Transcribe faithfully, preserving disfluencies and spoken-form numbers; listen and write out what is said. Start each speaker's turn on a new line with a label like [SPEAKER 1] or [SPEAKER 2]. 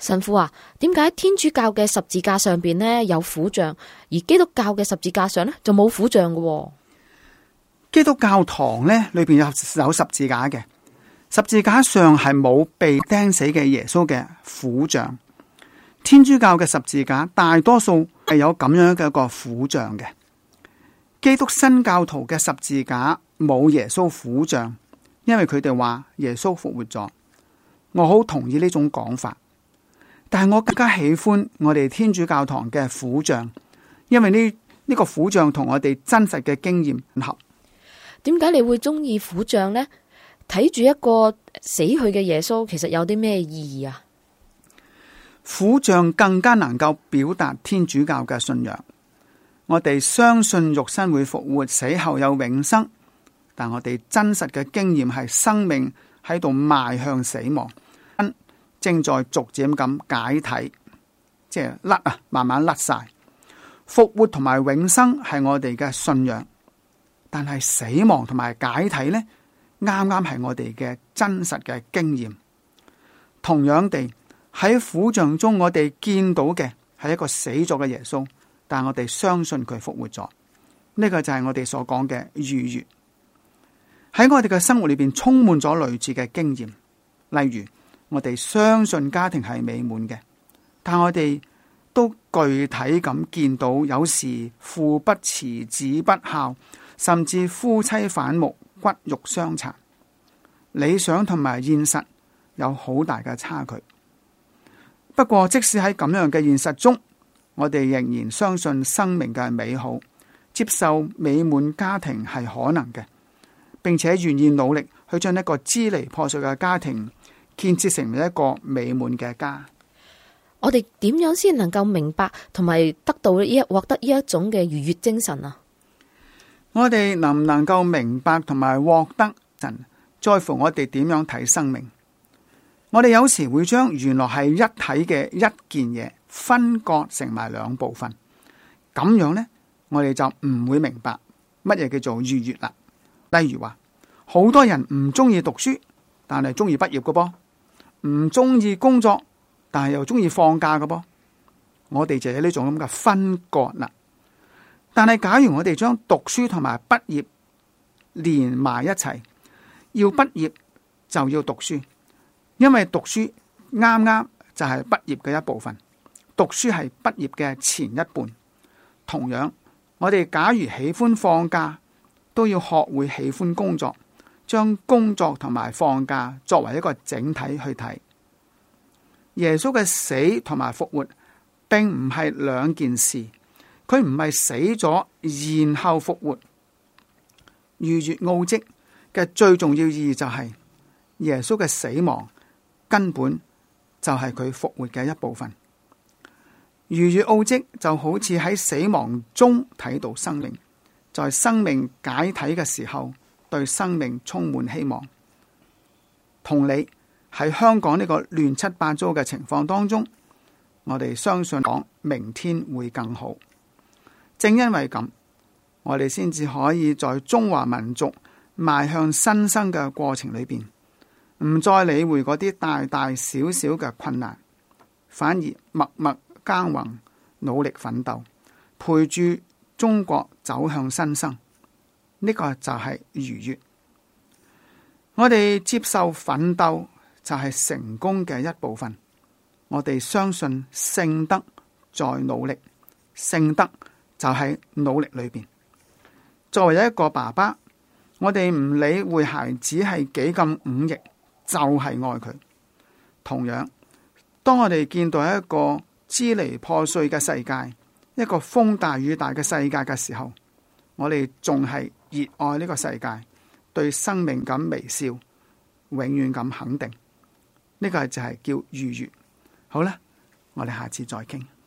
[SPEAKER 1] 神父啊，點解天主教嘅十字架上邊呢有苦像，而基督教嘅十字架上呢就冇苦像嘅？
[SPEAKER 2] 基督教堂呢裏邊有有十字架嘅，十字架上係冇被釘死嘅耶穌嘅苦像。天主教嘅十字架大多數係有咁樣嘅一個苦像嘅。基督新教徒嘅十字架冇耶穌苦像，因為佢哋話耶穌復活咗。我好同意呢種講法。但係我更加喜歡我哋天主教堂嘅苦像，因為呢呢、呢個苦像同我哋真實嘅經驗吻合。
[SPEAKER 1] 點解你會中意苦像呢？睇住一個死去嘅耶穌，其實有啲咩意義啊？
[SPEAKER 2] 苦像更加能夠表達天主教嘅信仰。我哋相信肉身會復活，死後有永生，但我哋真實嘅經驗係生命喺度邁向死亡。正在逐漸咁解體，即係甩啊，慢慢甩晒。復活同埋永生係我哋嘅信仰，但係死亡同埋解體呢，啱啱係我哋嘅真實嘅經驗。同樣地，喺苦像中，我哋見到嘅係一個死咗嘅耶穌，但我哋相信佢復活咗。呢個就係我哋所講嘅逾越。喺我哋嘅生活裏邊，充滿咗類似嘅經驗，例如，我哋相信家庭係美滿嘅，但我哋都具體咁見到，有時父不慈子不孝，甚至夫妻反目，骨肉相殘。理想同埋現實有好大嘅差距。不過，即使喺咁樣嘅現實中，我哋仍然相信生命嘅美好，接受美滿家庭係可能嘅，並且願意努力去將一個支離破碎嘅家庭建設成為一個美滿嘅家。
[SPEAKER 1] 我哋點樣先能夠明白同埋得到呢一獲得呢一種嘅愉悅精神啊？
[SPEAKER 2] 我哋能唔能夠明白同埋獲得神，在乎我哋點樣睇生命。我哋有時會將原來係一體嘅一件嘢分割成埋兩部分，咁樣呢，我哋就唔會明白乜嘢叫做愉悅啦。例如話，好多人唔中意讀書，但係中意畢業嘅噃。唔中意工作，但係又中意放假嘅噃。我哋就有呢種咁嘅分割啦。但係假如我哋將讀書同埋畢業連埋一齊，要畢業就要讀書，因為讀書啱啱就係畢業嘅一部分。讀書係畢業嘅前一半。同樣，我哋假如喜歡放假，都要學會喜歡工作。將工作同埋放假作為一個整體去睇。耶穌嘅死同埋復活並唔係兩件事，佢唔係死咗然後復活。逾越奧蹟嘅最重要意義就係耶穌嘅死亡根本就係佢復活嘅一部分。逾越奧蹟就好似喺死亡中睇到生命，在生命解體嘅時候，對生命充滿希望。同理，喺香港呢個亂七八糟嘅情況當中，我哋相信講明天會更好。正因為咁，我哋先至可以在中華民族邁向新生嘅過程裏邊，唔再理會嗰啲大大小小嘅困難，反而默默耕耘，努力奮鬥，陪住中國走向新生。呢個就係愉悅。我哋接受奮鬥就係成功嘅一部分。我哋相信聖德在努力，聖德就喺努力裏邊。作為一個爸爸，我哋唔理會孩子係幾咁忤逆，就係愛佢。同樣，當我哋見到一個支離破碎嘅世界，一個風大雨大嘅世界嘅時候，我哋仲係熱愛呢個世界，對生命咁微笑，永遠咁肯定。呢個就係叫愉悅。好啦，我哋下次再傾。